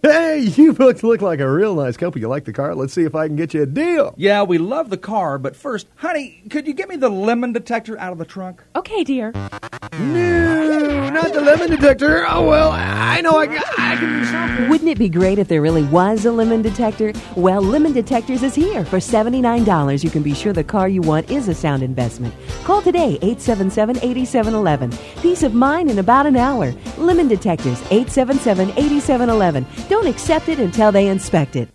Hey, you both look like a real nice couple. You like the car? Let's see if I can get you a deal. Yeah, we love the car, but first, honey, could you get me the lemon detector out of the trunk? Okay, dear. No, not the lemon detector. Oh, well, I know I can do something. Wouldn't it be great if there really was a lemon detector? Well, Lemon Detectors is here. For $79, you can be sure the car you want is a sound investment. Call today, 877-8711. Peace of mind in about an hour. Lemon Detectors, 877-8711. Don't accept it until they inspect it.